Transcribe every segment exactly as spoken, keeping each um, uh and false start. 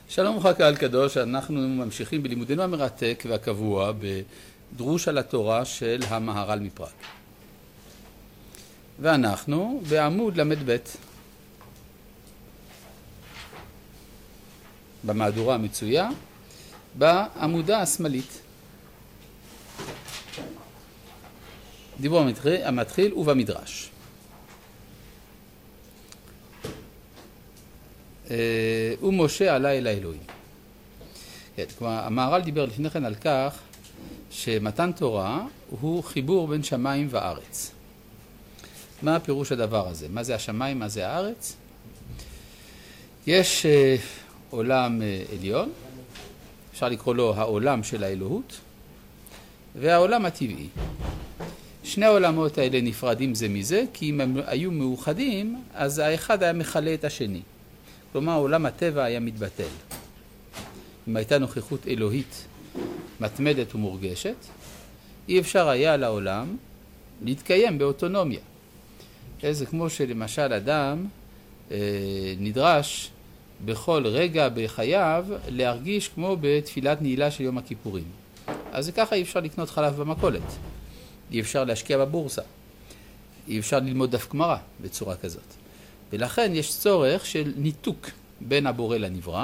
שלום וברכה קהל קדוש, אנחנו ממשיכים בלימודנו המרתק והקבוע בדרוש על התורה של המהר"ל מפראג. ואנחנו בעמוד למד ב' במהדורה המצויה בעמודה השמאלית. דיבור המתחיל ובמדרש. ומשה עלה אל האלוהים. כן, כלומר, המהר"ל דיבר לפני כן על כך שמתן תורה הוא חיבור בין שמיים וארץ. מה הפירוש הדבר הזה? מה זה השמיים? מה זה הארץ? יש אה, עולם אה, עליון, אפשר לקרוא לו העולם של האלוהות, והעולם הטבעי. שני העולמות האלה נפרדים זה מזה, כי אם הם היו מאוחדים, אז האחד היה מכלה את השני. כלומר, עולם הטבע היה מתבטל. אם הייתה נוכחות אלוהית מתמדת ומורגשת, אי אפשר היה לעולם להתקיים באוטונומיה. זה כמו שלמשל אדם אה, נדרש בכל רגע בחייו להרגיש כמו בתפילת נעילה של יום הכיפורים. אז ככה אי אפשר לקנות חלב במכולת. אי אפשר להשקיע בבורסה. אי אפשר ללמוד דף גמרא בצורה כזאת. ולכן יש צורך של ניתוק בין הבורא לנברא,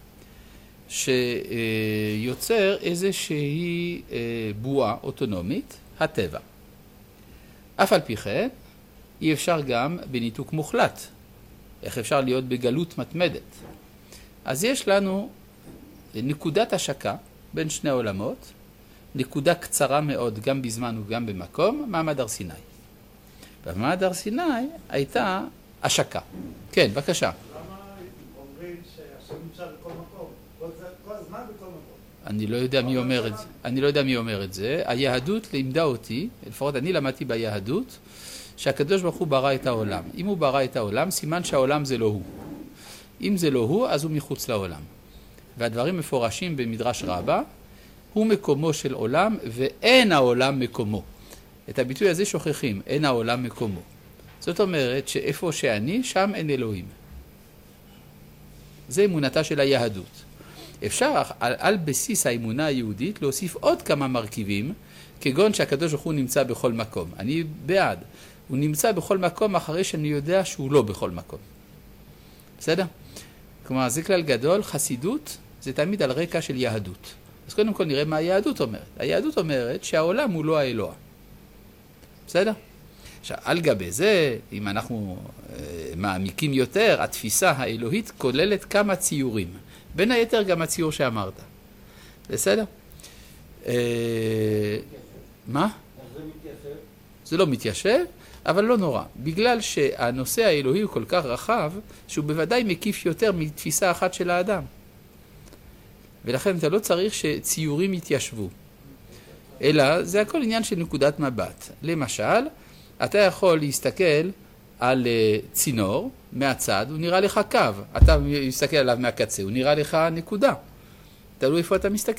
שיוצר איזושהי בועה אוטונומית, הטבע. אף על פי כן, אי אפשר גם בניתוק מוחלט. איך אפשר להיות בגלות מתמדת? אז יש לנו נקודת השקה בין שני עולמות, נקודה קצרה מאוד גם בזמן וגם במקום, מעמד הר סיני. במעמד הר סיני הייתה השקה. כן, בבקשה. למה אומרים שהשם נמצא בכל מקום? כל הזמן בכל מקום. אני לא יודע מי אומר את זה. אני לא יודע מי אומר את זה. היהדות לימדה אותי, לפחות אני למדתי ביהדות, שהקדוש ברוך הוא ברא את העולם. אם הוא ברא את העולם, סימן שהעולם זה לא הוא. אם זה לא הוא, אז הוא מחוץ לעולם. והדברים מפורשים במדרש רבה, הוא מקומו של עולם ואין העולם מקומו. את הביטוי הזה שוכחים, אין העולם מקומו. זאת אומרת שאיפה שאני, שם אין אלוהים. זה אמונתה של היהדות. אפשר על, על בסיס האמונה היהודית להוסיף עוד כמה מרכיבים, כגון שהקדוש ברוך הוא נמצא בכל מקום. אני בעד. הוא נמצא בכל מקום אחרי שאני יודע שהוא לא בכל מקום. בסדר? כלומר, זה כלל גדול, חסידות זה תמיד על רקע של יהדות. אז קודם כל נראה מה היהדות אומרת. היהדות אומרת שהעולם הוא לא האלוה. בסדר? עכשיו, על גבי זה, אם אנחנו אה, מעמיקים יותר, התפיסה האלוהית כוללת כמה ציורים. בין היתר גם הציור שאמרת. בסדר? אה, מה? זה מתיישב? זה לא מתיישב, אבל לא נורא. בגלל שהנושא האלוהי הוא כל כך רחב, שהוא בוודאי מקיף יותר מתפיסה אחת של האדם. ולכן אתה לא צריך שציורים יתיישבו. אלא זה הכל עניין של נקודת מבט. למשל, אתה יכול להסתכל על צינור מהצד, הוא נראה לך קו. אתה מסתכל עליו מהקצה, הוא נראה לך נקודה. תלוי איפה אתה מסתכל.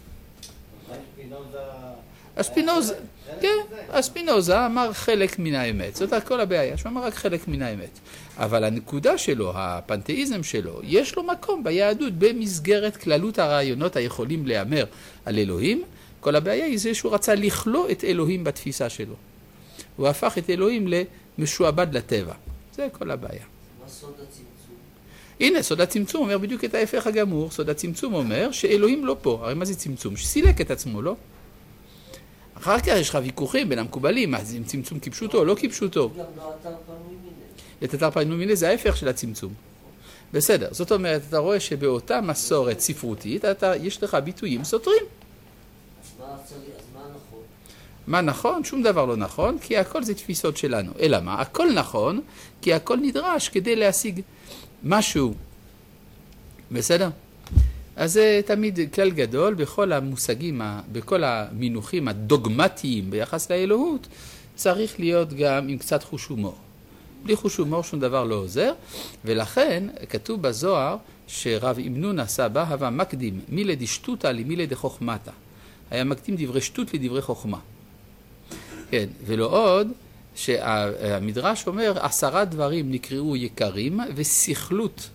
הספינוזה, כן, הספינוזה אמר חלק מן האמת. זאת כל הבעיה, שהוא אמר רק חלק מן האמת. אבל הנקודה שלו, הפנתאיזם שלו, יש לו מקום ביהדות במסגרת כללות הרעיונות היכולים להיאמר על אלוהים. כל הבעיה היא זה שהוא רצה לכלוא את אלוהים בתפיסה שלו. הוא הפך את אלוהים למשועבד לטבע. זה כל הבעיה. מה סוד הצמצום? הנה, סוד הצמצום אומר בדיוק את ההפך הגמור. סוד הצמצום אומר שאלוהים לא פה. הרי מה זה צמצום? שסילק את עצמו, לא? אחר כך יש לך ויכוחים בין המקובלים. מה זה צמצום כפשוטו או לא כפשוטו? גם לא אתר פנוי מיני. את אתר פנוי מיני זה ההפך של הצמצום. בסדר. זאת אומרת, אתה רואה שבאותה מסורת ספרותית, אתה, יש לך ביטויים סותרים. אז מה צריך? אז מה נכון? מה נכון? שום דבר לא נכון, כי הכל זה תפיסות שלנו. אלא מה? הכל נכון, כי הכל נדרש כדי להשיג משהו. בסדר? אז זה תמיד כלל גדול בכל המושגים, בכל המינוחים הדוגמטיים ביחס לאלוהות, צריך להיות גם עם קצת חוש הומור. בלי חוש הומור שום דבר לא עוזר, ולכן כתוב בזוהר שרב אמנון הסבא הווה מקדים מילי דשטותא למילי דחוכמתא. היה מקדים דברי שטות לדברי חוכמה. כן, ולא עוד שהמדרש אומר עשרה דברים נקראו יקרים ושכלות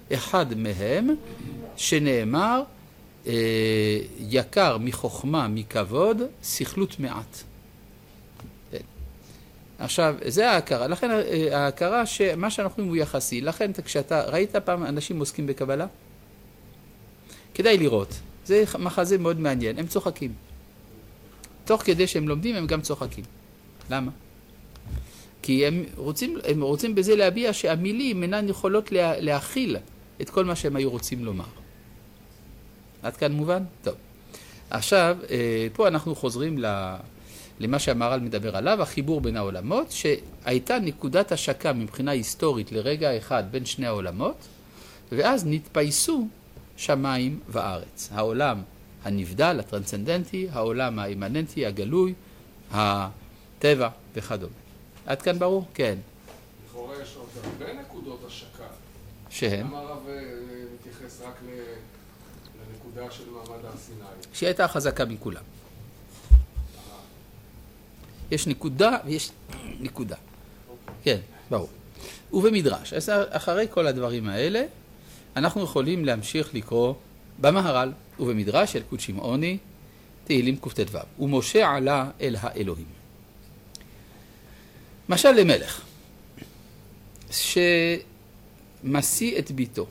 אחד מהם שנאמר אה, יקר מחוכמה מכבוד, סכלות מעט. כן. עכשיו, זה ההכרה. לכן ההכרה שמה שאנחנו רואים הוא יחסי. לכן כשאתה ראית פעם אנשים עוסקים בקבלה? כדאי לראות. זה מחזה מאוד מעניין. הם צוחקים. תוך כדי שהם לומדים הם גם צוחקים. למה? כי הם רוצים, הם רוצים בזה להביע שהמילים אינן יכולות לה, להכיל את כל מה שהם היו רוצים לומר. עד כאן מובן? טוב. עכשיו, פה אנחנו חוזרים למה שהמהר"ל מדבר עליו, החיבור בין העולמות, שהייתה נקודת השקה מבחינה היסטורית לרגע אחד בין שני העולמות, ואז נתפייסו שמיים וארץ. העולם הנבדל, הטרנסצנדנטי, העולם האימננטי, הגלוי, הטבע וכדומה. עד כאן ברור? כן. לכאורה יש עוד הרבה נקודות השקה. שהם? למה הרב מתייחס רק לנקודה של מעמד הר סיני? שהיא הייתה חזקה מכולם. יש נקודה ויש נקודה. כן, ברור. ובמדרש, אחרי כל הדברים האלה, אנחנו יכולים להמשיך לקרוא במהר"ל ובמדרש של ילקוט שמעוני, תהילים קט"ו. ומשה עלה אל האלוהים. משל למלך, שמשיא את ביתו,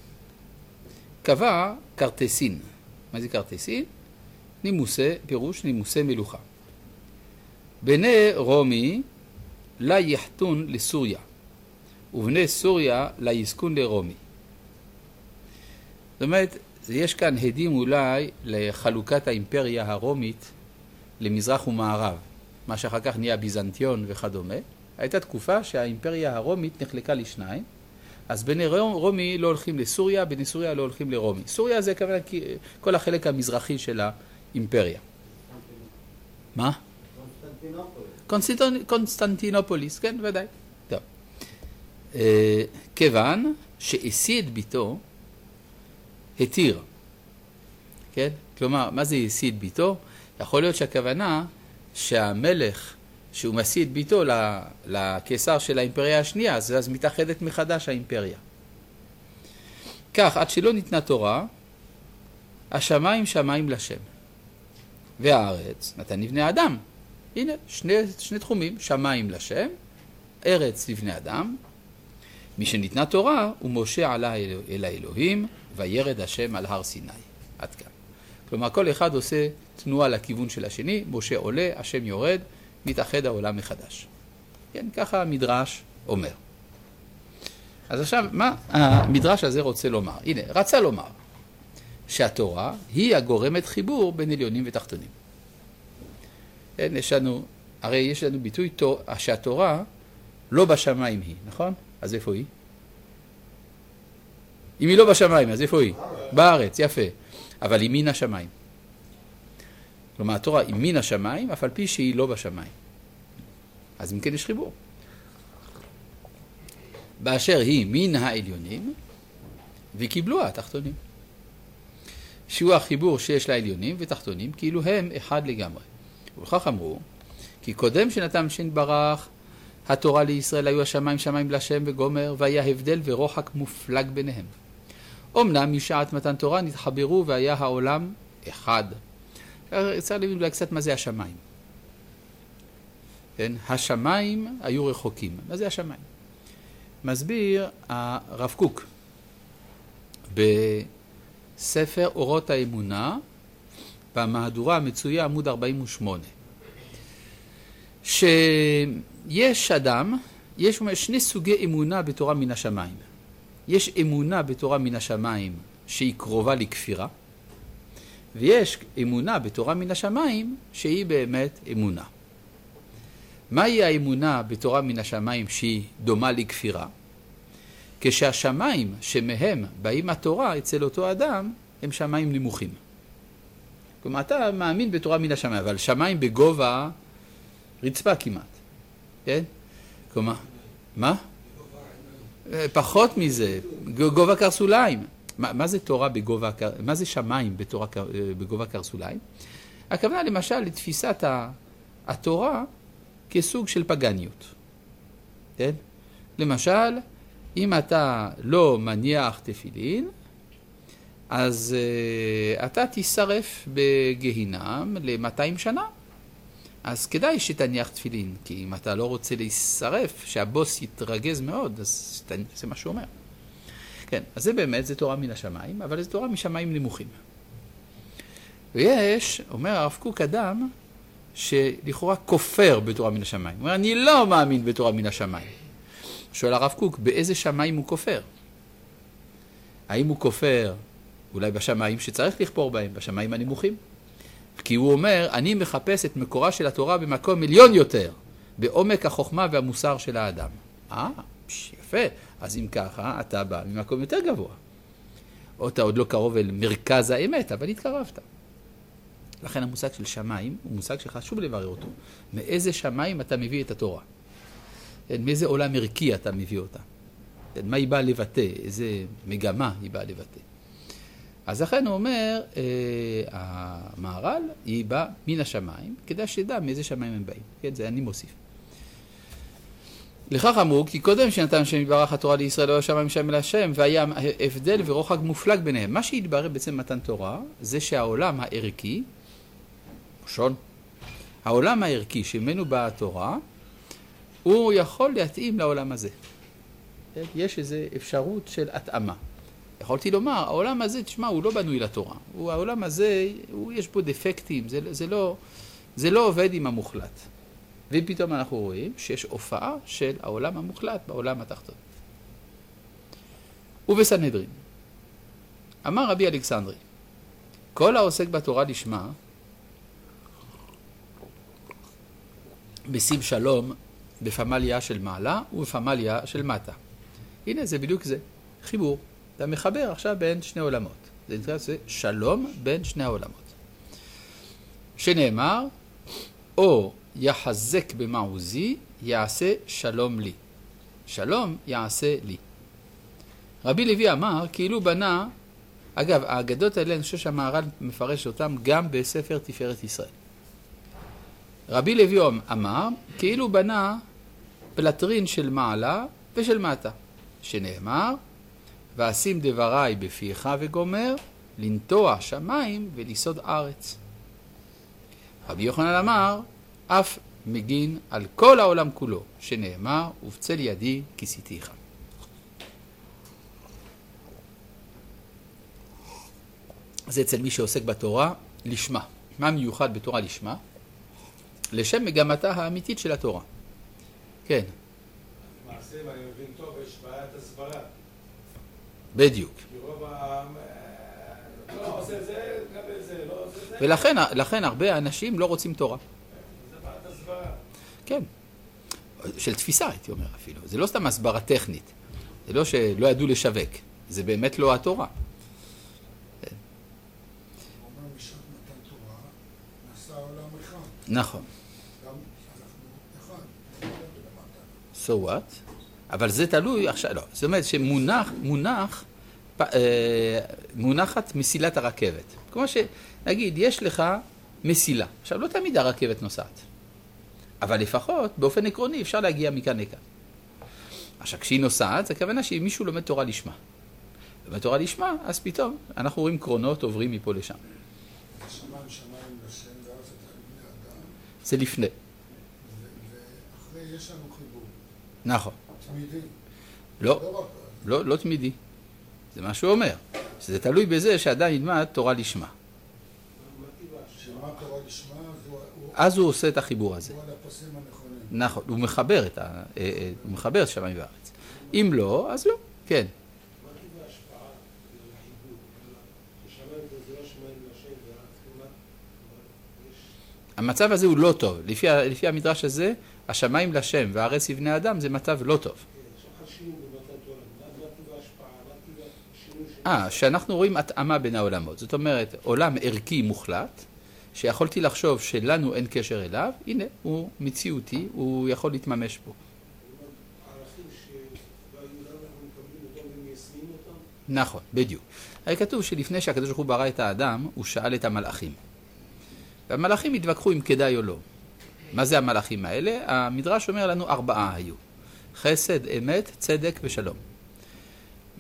קבע קרטסין. מה זה קרטסין? נימוסי, פירוש נימוסי מלוכה. בני רומי לה יחתון לסוריה, ובני סוריה לה יסכון לרומי. זאת אומרת, יש כאן הדים אולי לחלוקת האימפריה הרומית למזרח ומערב, מה שאחר כך נהיה ביזנטיון וכדומה. הייתה תקופה שהאימפריה הרומית נחלקה לשניים, אז בני רומי לא הולכים לסוריה, בני סוריה לא הולכים לרומי. סוריה זה כמובן כל החלק המזרחי של האימפריה. מה? קונסטנטינופוליס. קונסטנטינופוליס, כן, ודאי. טוב. כיוון שהשיא את ביתו, התיר. כן? כלומר, מה זה השיא את ביתו? יכול להיות שהכוונה שהמלך, שהוא משיא את ביתו לקיסר של האימפריה השנייה, אז, אז מתאחדת מחדש האימפריה. כך, עד שלא ניתנה תורה, השמיים שמיים לשם. והארץ נתן לבני אדם. הנה, שני, שני תחומים, שמיים לשם, ארץ לבני אדם. מי שניתנה תורה, ומשה עלה אל האלוהים, וירד השם על הר סיני. עד כאן. כלומר, כל אחד עושה תנועה לכיוון של השני, משה עולה, השם יורד, מתאחד העולם מחדש. כן, ככה המדרש אומר. אז עכשיו, מה המדרש הזה רוצה לומר? הנה, רצה לומר שהתורה היא הגורמת חיבור בין עליונים ותחתונים. כן, יש לנו, הרי יש לנו ביטוי שהתורה לא בשמיים היא, נכון? אז איפה היא? אם היא לא בשמיים, אז איפה היא? בארץ, יפה. אבל היא מן השמיים. כלומר, התורה היא מן השמיים, אף על פי שהיא לא בשמיים. אז אם כן יש חיבור. באשר היא מן העליונים, וקיבלו התחתונים. שהוא החיבור שיש לעליונים ותחתונים, כאילו הם אחד לגמרי. ולכך אמרו, כי קודם שנתן שן ברך, התורה לישראל היו השמיים שמיים לשם וגומר, והיה הבדל ורוחק מופלג ביניהם. אמנם משעת מתן תורה נתחברו והיה העולם אחד. צריך להבין אולי קצת מה זה השמיים. כן? השמיים היו רחוקים. מה זה השמיים? מסביר הרב קוק בספר אורות האמונה, במהדורה המצויה עמוד ארבעים ושמונה. שיש אדם, יש שני סוגי אמונה בתורה מן השמיים. יש אמונה בתורה מן השמיים שהיא קרובה לכפירה, ויש אמונה בתורה מן השמיים שהיא באמת אמונה. מהי האמונה בתורה מן השמיים שהיא דומה לכפירה? כשהשמיים שמהם באים התורה אצל אותו אדם הם שמיים נמוכים. כלומר, אתה מאמין בתורה מן השמיים, אבל שמיים בגובה רצפה כמעט. כן? כלומר, מה? פחות מזה, גובה קרסוליים. מה, מה זה תורה בגובה, מה זה שמיים בתורה, בגובה קרסוליים? הכוונה למשל לתפיסת התורה כסוג של פגניות. כן? למשל, אם אתה לא מניח תפילין, אז uh, אתה תישרף בגהינם ל-מאתיים שנה. אז כדאי שתניח תפילין, כי אם אתה לא רוצה להישרף, שהבוס יתרגז מאוד, אז זה מה שהוא אומר. כן, אז זה באמת, זה תורה מן השמיים, אבל זה תורה משמיים נמוכים. ויש, אומר הרב קוק, אדם שלכאורה כופר בתורה מן השמיים. הוא אומר, אני לא מאמין בתורה מן השמיים. שואל הרב קוק, באיזה שמיים הוא כופר? האם הוא כופר אולי בשמיים שצריך לכפור בהם, בשמיים הנמוכים? כי הוא אומר, אני מחפש את מקורה של התורה במקום מיליון יותר, בעומק החוכמה והמוסר של האדם. אה, יפה. אז אם ככה, אתה בא ממקום יותר גבוה. או אתה עוד לא קרוב אל מרכז האמת, אבל התקרבת. לכן המושג של שמיים הוא מושג שחשוב לברר אותו. מאיזה שמיים אתה מביא את התורה? מאיזה עולם ערכי אתה מביא אותה? מה היא באה לבטא? איזה מגמה היא באה לבטא? אז לכן הוא אומר, אה, המהר"ל היא באה מן השמיים, כדי שידע מאיזה שמיים הם באים. כן, זה אני מוסיף. לכך אמרו, כי קודם שנתן שם יתברך התורה לישראל לא שמיים שם אל השם, והיה הבדל ורוחק מופלג ביניהם. מה שהתברר בעצם מתן תורה, זה שהעולם הערכי, שון, העולם הערכי שממנו באה התורה, הוא יכול להתאים לעולם הזה. יש איזו אפשרות של התאמה. יכולתי לומר, העולם הזה, תשמע, הוא לא בנוי לתורה. הוא, העולם הזה, הוא, יש בו דפקטים, זה, זה, לא, זה לא עובד עם המוחלט. ופתאום אנחנו רואים שיש הופעה של העולם המוחלט בעולם התחתון. ובסנהדרין, אמר רבי אלכסנדרי, כל העוסק בתורה לשמה, משים שלום בפמליה של מעלה ובפמליה של מטה. הנה, זה בדיוק זה, חיבור. אתה מחבר עכשיו בין שני עולמות. זה נקרא זה שלום בין שני העולמות. שנאמר, או יחזק במעוזי, יעשה שלום לי. שלום יעשה לי. רבי לוי אמר, כאילו בנה, אגב, האגדות האלה, אני חושב שהמהר"ל מפרש אותם גם בספר תפארת ישראל. רבי לוי אמר, כאילו בנה פלטרין של מעלה ושל מטה, שנאמר, ואשים דבריי בפיך וגומר, לנטוע שמיים וליסוד ארץ. רבי יוחנן אמר, אף מגין על כל העולם כולו, שנאמר, ובצל ידי כיסיתיך. זה אצל מי שעוסק בתורה לשמה. מה מיוחד בתורה לשמה? לשם מגמתה האמיתית של התורה. כן. מעשה, ואני מבין טוב, יש בעיית הסברה. בדיוק. כי רוב העם לא עושה זה, לגבי זה, לא עושה זה. ולכן לכן הרבה אנשים לא רוצים תורה. זה בעיית הסברה. כן. של תפיסה, הייתי אומר אפילו. זה לא סתם הסברה טכנית. זה לא שלא ידעו לשווק. זה באמת לא התורה. נכון. So what? אבל זה תלוי עכשיו, לא. זאת אומרת שמונח, מונח, אה, מונחת מסילת הרכבת. כמו שנגיד, יש לך מסילה. עכשיו, לא תמיד הרכבת נוסעת. אבל לפחות, באופן עקרוני, אפשר להגיע מכאן לכאן. עכשיו, כשהיא נוסעת, זה הכוונה שאם מישהו לומד תורה לשמה. לומד תורה לשמה, אז פתאום אנחנו רואים קרונות עוברים מפה לשם. שמיים שמיים לשם וארץ את בני אדם. זה לפני. ואחרי יש לנו חיבור. נכון. תמידי. לא, לא, לא תמידי. זה מה שהוא אומר. שזה תלוי בזה שאדם ילמד תורה לשמה. שמה תורה לשמה, אז הוא עושה את החיבור הזה. הוא על הפסים הנכונים. נכון, הוא מחבר את ה... הוא מחבר את שמיים וארץ. אם לא, אז לא. כן. מה טיב ההשפעה לחיבור? ששמיים זה לא שמיים לשם וארץ, המצב הזה הוא לא טוב. לפי, לפי המדרש הזה, השמיים לשם והארץ לבני אדם זה מצב לא טוב. אה, שאנחנו רואים התאמה בין העולמות. זאת אומרת, עולם ערכי מוחלט, שיכולתי לחשוב שלנו אין קשר אליו, הנה, הוא מציאותי, הוא יכול להתממש פה. הערכים שלנו אנחנו מקבלים אותם ומיישמים אותם? נכון, בדיוק. היה כתוב שלפני שהקדוש ברוך הוא ברא את האדם, הוא שאל את המלאכים. והמלאכים התווכחו אם כדאי או לא. מה זה המלאכים האלה? המדרש אומר לנו ארבעה היו. חסד, אמת, צדק ושלום.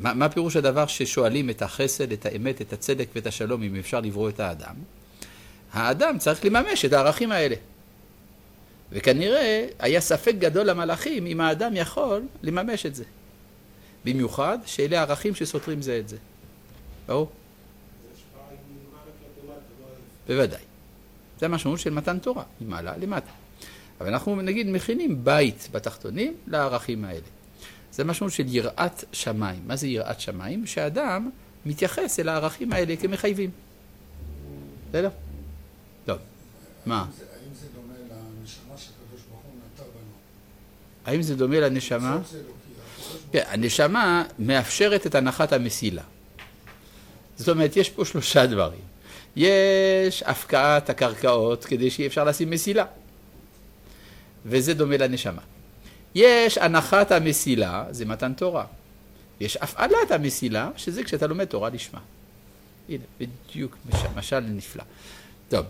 מה, מה פירוש הדבר ששואלים את החסד, את האמת, את הצדק ואת השלום, אם אפשר לברוא את האדם? האדם צריך לממש את הערכים האלה. וכנראה היה ספק גדול למלאכים אם האדם יכול לממש את זה. במיוחד שאלה הערכים שסותרים זה את זה. ברור? זה השפעה מלמעלה כלפי מטה, לא ההפך. בוודאי. זה המשמעות של מתן תורה, ממעלה למטה. אבל אנחנו נגיד מכינים בית בתחתונים לערכים האלה. זה משמעות של יראת שמיים. מה זה יראת שמיים? שהאדם מתייחס אל הערכים האלה כמחייבים. בסדר? טוב. מה? האם זה דומה לנשמה שהקדוש ברוך הוא נטע בנו? האם זה דומה לנשמה? זה אלוקי, הקדוש ברוך כן, הנשמה מאפשרת את הנחת המסילה. זאת אומרת, יש פה שלושה דברים. יש הפקעת הקרקעות כדי שיהיה אפשר לשים מסילה. וזה דומה לנשמה. יש הנחת המסילה, זה מתן תורה. יש הפעלת המסילה, שזה כשאתה לומד תורה לשמה. הנה, בדיוק משל נפלא. טוב.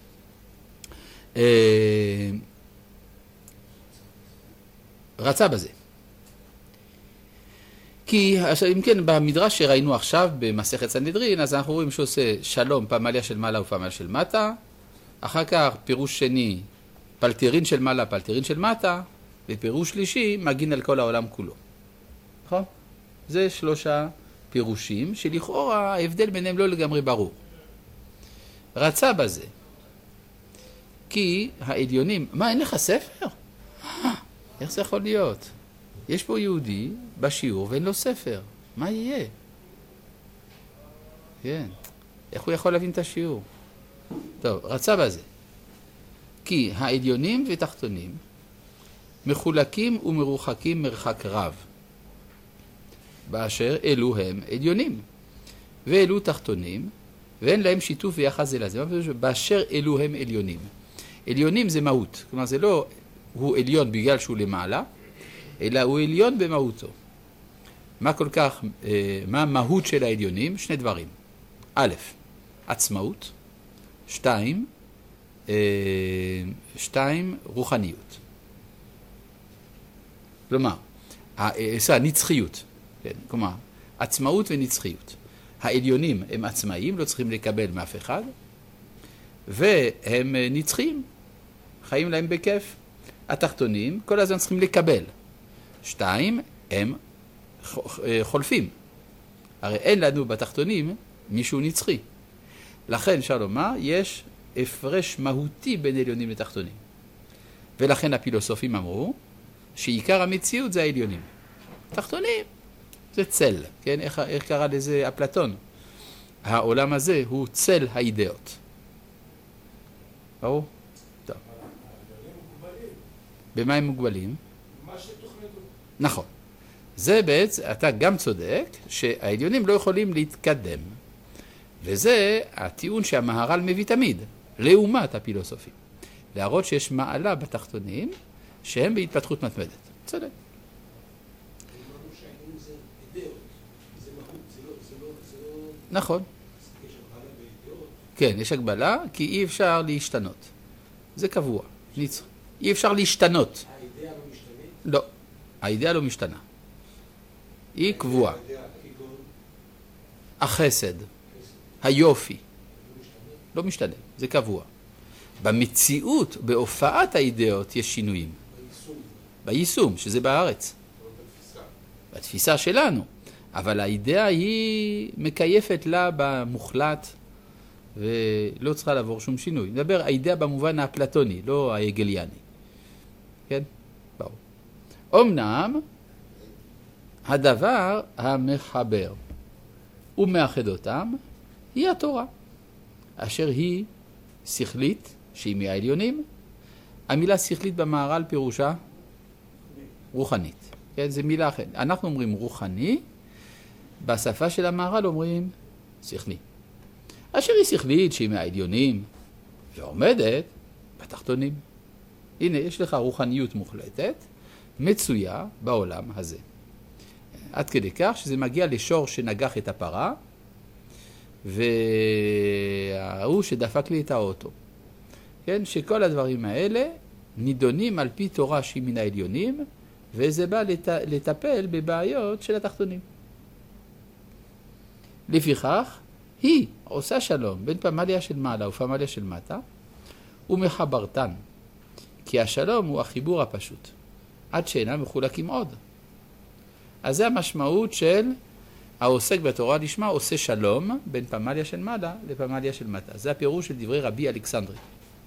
רצה בזה. כי, אם כן, במדרש שראינו עכשיו במסכת סנהדרין, אז אנחנו רואים שעושה שלום פמליה של מעלה ופמליה של מטה, אחר כך פירוש שני, פלטרין של מעלה, פלטרין של מטה, ופירוש שלישי, מגין על כל העולם כולו. נכון? זה שלושה פירושים, שלכאורה ההבדל ביניהם לא לגמרי ברור. רצה בזה. כי העליונים, מה, אין לך ספר? איך זה יכול להיות? יש פה יהודי בשיעור ואין לו ספר. מה יהיה? כן. איך הוא יכול להבין את השיעור? טוב, רצה בזה. כי העליונים ותחתונים מחולקים ומרוחקים מרחק רב. באשר אלו הם עליונים. ואלו תחתונים, ואין להם שיתוף ויחס זה לזה. באשר אלו הם עליונים. עליונים זה מהות. כלומר, זה לא הוא עליון בגלל שהוא למעלה, אלא הוא עליון במהותו. מה כל כך, מה המהות של העליונים? שני דברים. א', עצמאות. שתיים, שתיים, רוחניות. כלומר, נצחיות. כן, כלומר, עצמאות ונצחיות. העליונים הם עצמאיים, לא צריכים לקבל מאף אחד, והם נצחיים, חיים להם בכיף. התחתונים, כל הזמן צריכים לקבל. שתיים, הם חולפים. הרי אין לנו בתחתונים מישהו נצחי. לכן, אפשר לומר, יש הפרש מהותי בין עליונים לתחתונים. ולכן הפילוסופים אמרו שעיקר המציאות זה העליונים. תחתונים זה צל, כן? איך, איך קרא לזה אפלטון? העולם הזה הוא צל האידאות. ברור? טוב. במה הם מוגבלים? מה שתוכנתו. נכון. זה בעצם, אתה גם צודק, שהעליונים לא יכולים להתקדם. וזה הטיעון שהמהר"ל מביא תמיד, לעומת הפילוסופים. להראות שיש מעלה בתחתונים, שהם בהתפתחות מתמדת. צודק. אמרנו שהעניין זה אידאות, זה מהות, זה לא, זה לא, זה לא... נכון. יש הגבלה באידאות. כן, יש הגבלה, כי אי אפשר להשתנות. זה קבוע, ניצח. אי אפשר להשתנות. האידאה לא משתנית? לא, האידאה לא משתנה. היא קבועה. האידאה כגון החסד, היופי, לא משתנה? לא משתנה, זה קבוע. במציאות, בהופעת האידאות, יש שינויים. ביישום. ביישום, שזה בארץ. לא בתפיסה. בתפיסה שלנו. אבל האידאה היא מקייפת לה במוחלט, ולא צריכה לעבור שום שינוי. נדבר האידאה במובן האפלטוני, לא ההגליאני. כן? ברור. אמנם, הדבר המחבר ומאחד אותם, היא התורה, אשר היא שכלית, שהיא מהעליונים. המילה שכלית במהר"ל פירושה רוחנית. כן, זה מילה אחרת. אנחנו אומרים רוחני, בשפה של המהר"ל אומרים שכלי. אשר היא שכלית, שהיא מהעליונים, ועומדת בתחתונים. הנה, יש לך רוחניות מוחלטת, מצויה בעולם הזה. עד כדי כך שזה מגיע לשור שנגח את הפרה, והוא שדפק לי את האוטו. כן, שכל הדברים האלה נידונים על פי תורה שהיא מן העליונים, וזה בא לט... לטפל בבעיות של התחתונים. לפיכך, היא עושה שלום בין פמליה של מעלה ופמליה של מטה, ומחברתן, כי השלום הוא החיבור הפשוט, עד שאינם מחולקים עוד. אז זה המשמעות של העוסק בתורה לשמה עושה שלום בין פמליה של מעלה לפמליה של מטה. זה הפירוש של דברי רבי אלכסנדרי.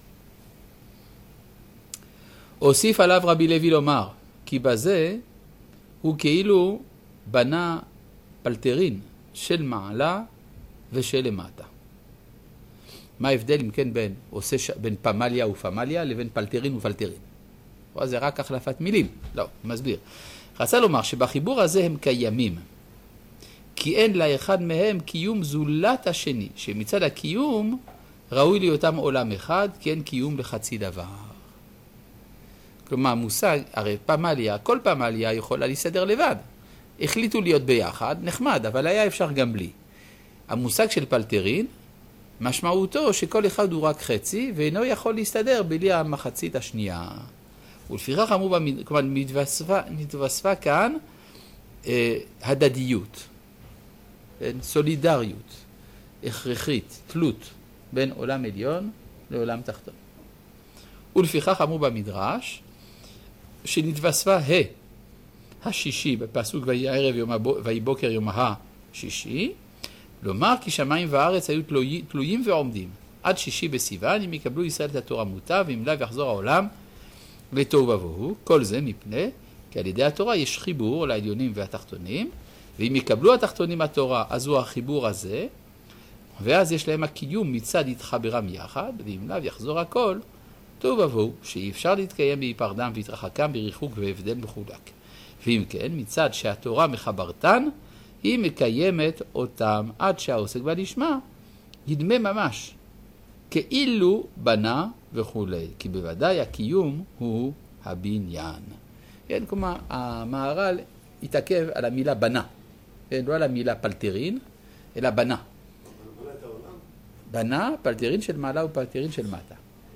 הוסיף עליו רבי לוי לומר, כי בזה הוא כאילו בנה פלטרין של מעלה ושל למטה. מה ההבדל אם כן בין, עושה, בין פמליה ופמליה לבין פלטרין ופלטרין? או זה רק החלפת מילים. לא, מסביר. רצה לומר שבחיבור הזה הם קיימים, כי אין לאחד מהם קיום זולת השני, שמצד הקיום ראוי להיותם עולם אחד, כי אין קיום לחצי דבר. כלומר, מושג, הרי פמליה, כל פמליה יכולה להסתדר לבד. החליטו להיות ביחד, נחמד, אבל היה אפשר גם בלי. המושג של פלטרין, משמעותו שכל אחד הוא רק חצי, ואינו יכול להסתדר בלי המחצית השנייה. ולפיכך אמרו, במד... כלומר, מתווספה, מתווספה כאן אה, הדדיות, בין סולידריות, הכרחית, תלות, בין עולם עליון לעולם תחתון. ולפיכך אמרו במדרש, שנתווספה ה, השישי, בפסוק ויהי ערב יום הבו, ויהי בוקר יום השישי, לומר כי שמיים וארץ היו תלוי, תלויים ועומדים. עד שישי בסיוון, אם יקבלו ישראל את התורה מוטב, ואם לא יחזור העולם לתוהו ובוהו. כל זה מפני, כי על ידי התורה יש חיבור לעליונים והתחתונים, ואם יקבלו התחתונים התורה, אז הוא החיבור הזה, ואז יש להם הקיום מצד התחברם יחד, ואם לא יחזור הכל, תוהו ובוהו, שאי אפשר להתקיים בהיפרדם והתרחקם בריחוק והבדל מחולק. ואם כן, מצד שהתורה מחברתן, היא מקיימת אותם עד שהעוסק בה לשמה, ידמה ממש, כאילו בנה וכו'. כי בוודאי הקיום הוא הבניין. כן, כלומר, המהר"ל התעכב על המילה בנה, כן, לא על המילה פלטרין, אלא בנה. בנה את העולם? בנה, פלטרין של מעלה ופלטרין של מטה.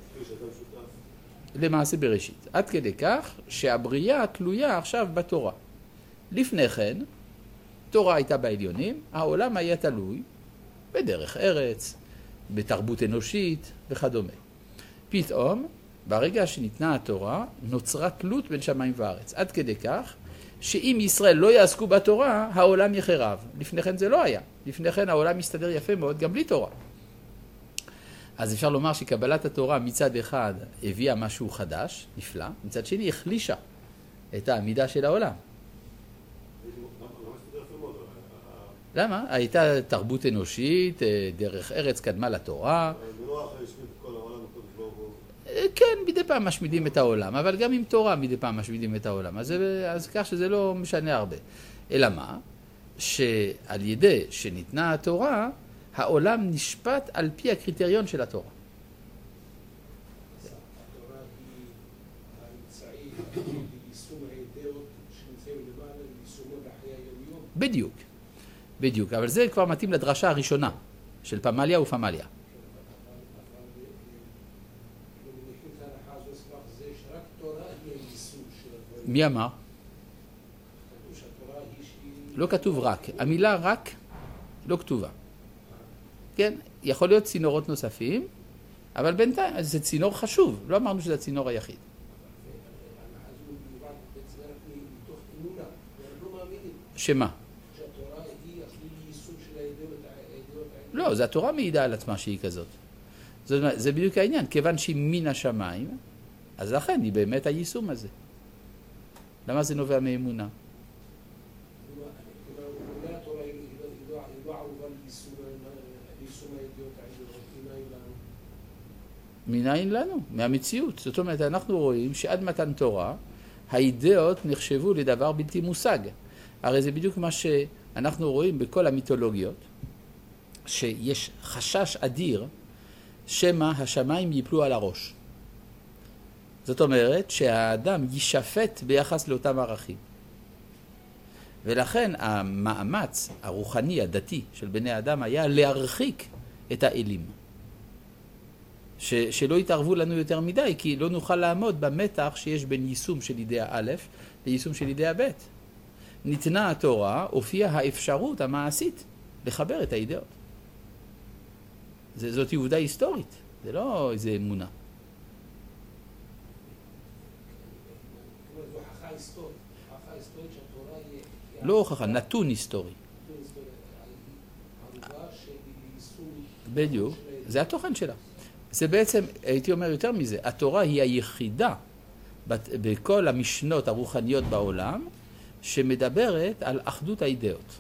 למעשה בראשית. עד כדי כך שהבריאה תלויה עכשיו בתורה. לפני כן, תורה הייתה בעליונים, העולם היה תלוי בדרך ארץ, בתרבות אנושית וכדומה. פתאום, ברגע שניתנה התורה, נוצרה תלות בין שמיים וארץ. עד כדי כך שאם ישראל לא יעסקו בתורה, העולם יחרב. לפני כן זה לא היה. לפני כן העולם מסתדר יפה מאוד גם בלי תורה. אז אפשר לומר שקבלת התורה מצד אחד הביאה משהו חדש, נפלא, מצד שני החלישה את העמידה של העולם. למה? הייתה תרבות אנושית, דרך ארץ קדמה לתורה. כן, מדי פעם משמידים את העולם, אבל גם עם תורה מדי פעם משמידים את העולם. אז, אז כך שזה לא משנה הרבה. אלא מה? שעל ידי שניתנה התורה, העולם נשפט על פי הקריטריון של התורה. התורה היא האמצעי ליישום האידאות שנמצאים למעלה, ליישומו בחיי היום-יום. בדיוק, בדיוק. אבל זה כבר מתאים לדרשה הראשונה של פמליה ופמליה. מי אמר? לא כתוב רק. המילה רק לא כתובה. כן, יכול להיות צינורות נוספים, אבל בינתיים זה צינור חשוב, לא אמרנו שזה הצינור היחיד. שמה? שהתורה היא הכלי ייסוד של האידאות האלה. לא, זה התורה מעידה על עצמה שהיא כזאת. זאת אומרת, זה בדיוק העניין, כיוון שהיא מן השמיים, אז לכן היא באמת היישום הזה. למה זה נובע מאמונה? מניין לנו? מהמציאות. זאת אומרת, אנחנו רואים שעד מתן תורה, האידאות נחשבו לדבר בלתי מושג. הרי זה בדיוק מה שאנחנו רואים בכל המיתולוגיות, שיש חשש אדיר שמה השמיים ייפלו על הראש. זאת אומרת שהאדם יישפט ביחס לאותם ערכים. ולכן המאמץ הרוחני, הדתי של בני האדם היה להרחיק את האלים. ש, שלא יתערבו לנו יותר מדי, כי לא נוכל לעמוד במתח שיש בין יישום של אידאה א' ליישום של אידאה ב'. ניתנה התורה, הופיעה האפשרות המעשית לחבר את הידיעות. זאת עובדה היסטורית, זה לא איזה אמונה. זאת אומרת, זו הוכחה היסטורית. הוכחה היסטורית שהתורה היא... לא הוכחה, נתון היסטורי. נתון היסטורי. הערובה של יישום... בדיוק, זה התוכן שלה. זה בעצם, הייתי אומר יותר מזה, התורה היא היחידה בכל המשנות הרוחניות בעולם שמדברת על אחדות האידאות.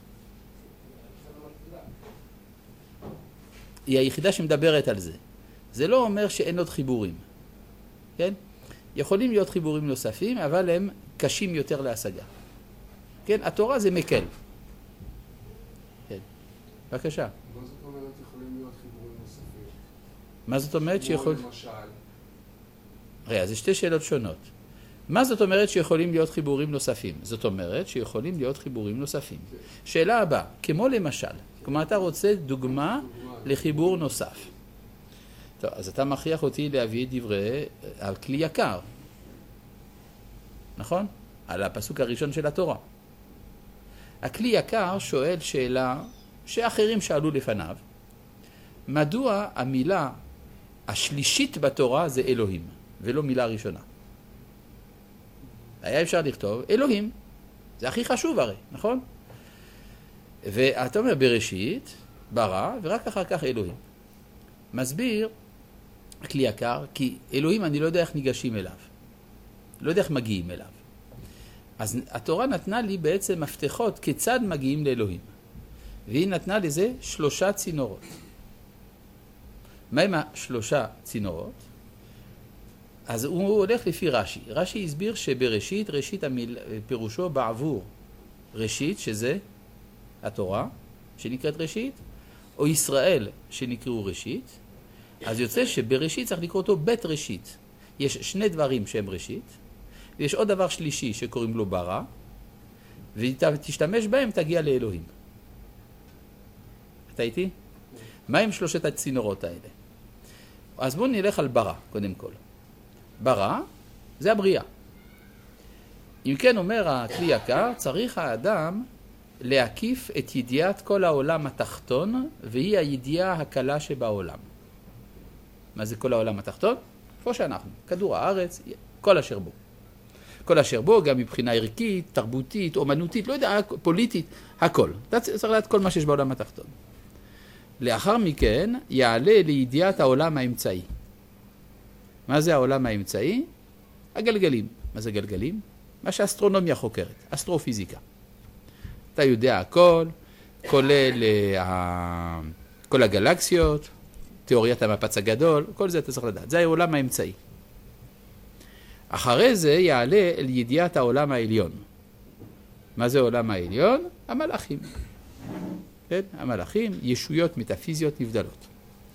היא היחידה שמדברת על זה. זה לא אומר שאין עוד חיבורים. כן? יכולים להיות חיבורים נוספים, אבל הם קשים יותר להשגה. כן? התורה זה מקל. כן. בבקשה. מה זאת אומרת יכולים להיות חיבורים נוספים? מה זאת אומרת שיכול... כמו למשל... רגע, זה שתי שאלות שונות. מה זאת אומרת שיכולים להיות חיבורים נוספים? זאת אומרת שיכולים להיות חיבורים נוספים. שאלה הבאה, כמו למשל, כלומר אתה רוצה דוגמה לחיבור נוסף. טוב, אז אתה מכריח אותי להביא דברי על כלי יקר. נכון? על הפסוק הראשון של התורה. הכלי יקר שואל שאלה שאחרים שאלו לפניו. מדוע המילה השלישית בתורה זה אלוהים, ולא מילה ראשונה? היה אפשר לכתוב אלוהים. זה הכי חשוב הרי, נכון? ואתה אומר בראשית, ברא, ורק אחר כך אלוהים. מסביר כלי יקר, כי אלוהים אני לא יודע איך ניגשים אליו. לא יודע איך מגיעים אליו. אז התורה נתנה לי בעצם מפתחות כיצד מגיעים לאלוהים. והיא נתנה לזה שלושה צינורות. מה עם השלושה צינורות? אז הוא הולך לפי רש"י. רש"י הסביר שבראשית, ראשית המיל, פירושו בעבור ראשית, שזה התורה, שנקראת ראשית, או ישראל, שנקראו ראשית. אז יוצא שבראשית צריך לקרוא אותו בית ראשית. יש שני דברים שהם ראשית, ויש עוד דבר שלישי שקוראים לו ברא, ותשתמש בהם תגיע לאלוהים. אתה איתי? מה עם שלושת הצינורות האלה? אז בואו נלך על ברא, קודם כל. ברא זה הבריאה. אם כן אומר הכלי יקר, צריך האדם להקיף את ידיעת כל העולם התחתון, והיא הידיעה הקלה שבעולם. מה זה כל העולם התחתון? כמו שאנחנו, כדור הארץ, כל אשר בו. כל אשר בו, גם מבחינה ערכית, תרבותית, אומנותית, לא יודע, פוליטית, הכל. אתה צריך לדעת כל מה שיש בעולם התחתון. לאחר מכן יעלה לידיעת העולם האמצעי. מה זה העולם האמצעי? הגלגלים. מה זה גלגלים? מה שהאסטרונומיה חוקרת, אסטרופיזיקה. אתה יודע הכל, כולל uh, כל הגלקסיות, תיאוריית המפץ הגדול, כל זה אתה צריך לדעת. זה העולם האמצעי. אחרי זה יעלה אל ידיעת העולם העליון. מה זה העולם העליון? המלאכים. כן? המלאכים, ישויות מטאפיזיות נבדלות.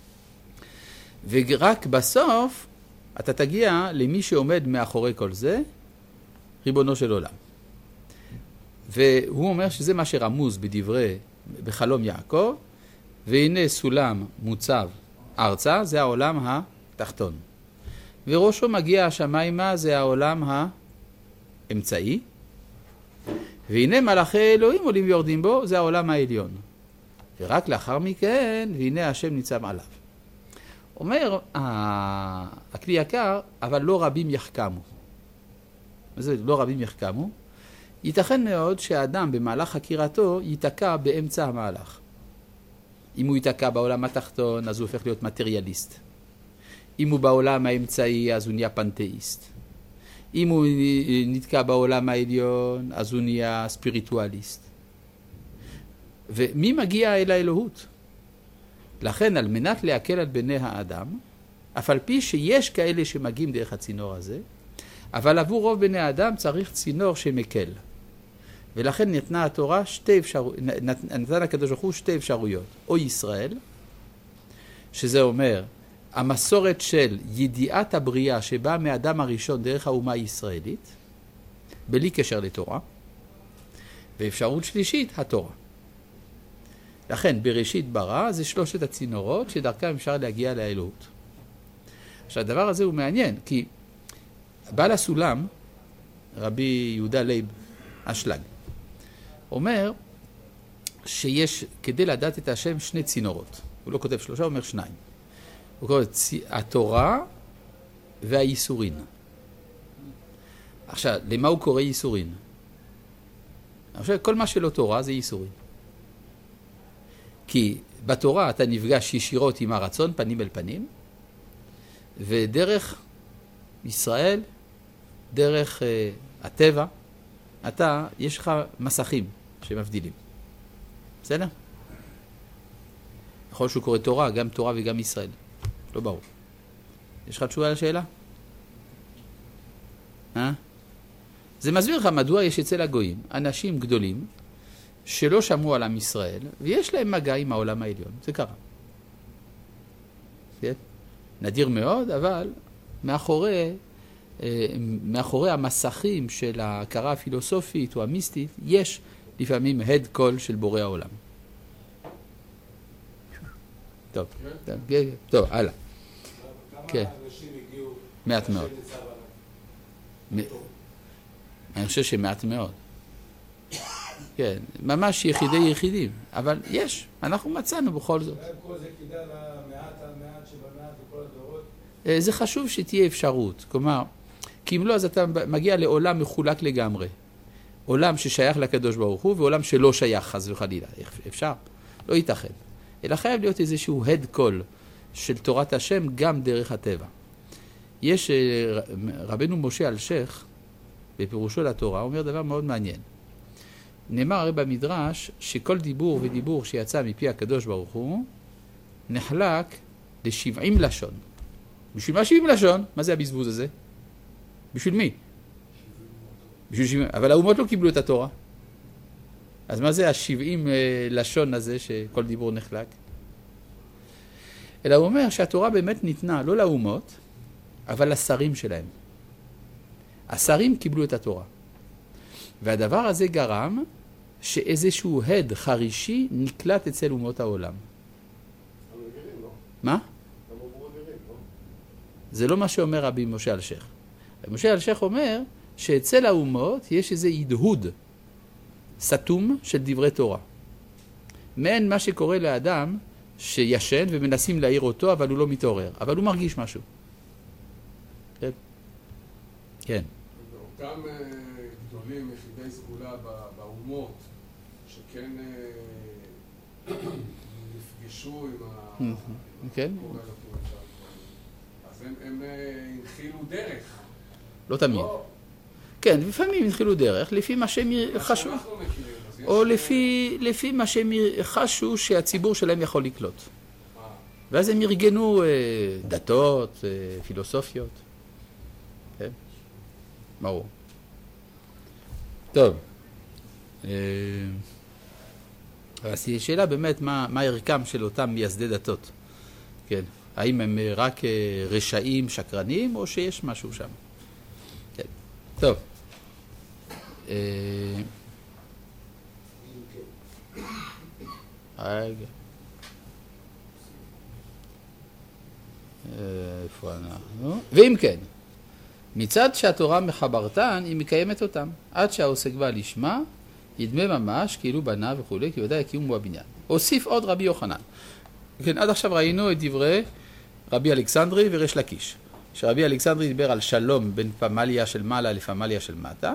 ורק בסוף אתה תגיע למי שעומד מאחורי כל זה, ריבונו של עולם. והוא אומר שזה מה שרמוז בדברי, בחלום יעקב, והנה סולם מוצב ארצה, זה העולם התחתון. וראשו מגיע השמיימה, זה העולם האמצעי. והנה מלאכי אלוהים עולים ויורדים בו, זה העולם העליון. ורק לאחר מכן, והנה השם ניצב עליו. אומר הכלי יקר, אבל לא רבים יחכמו. מה זה לא רבים יחכמו? ייתכן מאוד שהאדם במהלך חקירתו ייתקע באמצע המהלך. אם הוא ייתקע בעולם התחתון, אז הוא הופך להיות מטריאליסט. אם הוא בעולם האמצעי, אז הוא נהיה פנתאיסט. אם הוא נתקע בעולם העליון, אז הוא נהיה ספיריטואליסט. ומי מגיע אל האלוהות? לכן, על מנת להקל על בני האדם, אף על פי שיש כאלה שמגיעים דרך הצינור הזה, אבל עבור רוב בני האדם צריך צינור שמקל. ולכן נתנה התורה שתי אפשרויות, נתן הקדוש ברוך הוא שתי אפשרויות. או ישראל, שזה אומר, המסורת של ידיעת הבריאה שבאה מאדם הראשון דרך האומה הישראלית, בלי קשר לתורה, ואפשרות שלישית, התורה. לכן, בראשית ברא, זה שלושת הצינורות שדרכם אפשר להגיע לאלוהות. עכשיו, הדבר הזה הוא מעניין, כי בעל הסולם, רבי יהודה לייב אשלג, אומר שיש, כדי לדעת את השם, שני צינורות. הוא לא כותב שלושה, הוא אומר שניים. הוא קורא התורה והייסורין. עכשיו, למה הוא קורא ייסורין? עכשיו, כל מה שלא תורה זה ייסורין. כי בתורה אתה נפגש ישירות עם הרצון, פנים אל פנים, ודרך ישראל, דרך uh, הטבע, אתה, יש לך מסכים שמבדילים. בסדר? יכול שהוא קורא תורה, גם תורה וגם ישראל. לא ברור. יש לך תשובה לשאלה? אה? זה מסביר לך מדוע יש אצל הגויים אנשים גדולים שלא שמעו על עם ישראל ויש להם מגע עם העולם העליון. זה קרה. כן? נדיר מאוד, אבל מאחורי, מאחורי המסכים של ההכרה הפילוסופית או המיסטית יש לפעמים הד קול של בורא העולם. טוב, טוב, טוב, הלאה. כמה אנשים הגיעו... מעט מאוד. אני חושב שמעט מאוד. כן, ממש יחידי יחידים, אבל יש, אנחנו מצאנו בכל זאת. כל זה כדאי למעט המעט שבמעט וכל הדורות. זה חשוב שתהיה אפשרות, כלומר, כי אם לא אז אתה מגיע לעולם מחולק לגמרי. עולם ששייך לקדוש ברוך הוא ועולם שלא שייך חס וחלילה. אפשר? לא ייתכן. אלא חייב להיות איזשהו הד קול של תורת השם גם דרך הטבע. יש רבנו משה אלשיך, בפירושו לתורה, אומר דבר מאוד מעניין. נאמר הרי במדרש שכל דיבור ודיבור שיצא מפי הקדוש ברוך הוא נחלק לשבעים לשון. בשביל מה שבעים לשון? מה זה הבזבוז הזה? בשביל מי? בשביל שבעים... אבל האומות לא קיבלו את התורה. אז מה זה השבעים לשון הזה שכל דיבור נחלק? אלא הוא אומר שהתורה באמת ניתנה לא לאומות, אבל לשרים שלהם. השרים קיבלו את התורה. והדבר הזה גרם שאיזשהו הד חרישי נקלט אצל אומות העולם. המגרים, לא? מה? למה מגרים, לא? זה לא מה שאומר רבי משה אלשיך. רבי משה אלשיך אומר שאצל האומות יש איזה הדהוד סתום של דברי תורה. מעין מה שקורה לאדם שישן ומנסים להעיר אותו אבל הוא לא מתעורר. אבל הוא מרגיש משהו. כן. כן. אותם גדולים, יחידי סגולה באומות, שכן נפגשו עם ה... כן. אז הם הנחילו דרך. לא תמיד. כן, לפעמים הנחילו דרך, לפי מה שהם חשו. או לפי מה שהם חשו שהציבור שלהם יכול לקלוט. ואז הם ארגנו דתות, פילוסופיות. כן. ברור. טוב. אז יש שאלה באמת מה, מה ערכם של אותם מייסדי דתות. כן. האם הם רק רשעים, שקרנים, או שיש משהו שם. כן. טוב. רגע. איפה אנחנו? ואם כן, מצד שהתורה מחברתן, היא מקיימת אותם. עד שהעוסק בה לשמה, ידמה ממש, כאילו בנה וכו', כי ודאי יקימו בבניין. הוסיף עוד רבי יוחנן. כן, עד עכשיו ראינו את דברי רבי אלכסנדרי וריש לקיש. שרבי אלכסנדרי דיבר על שלום בין פמליה של מעלה לפמליה של מטה,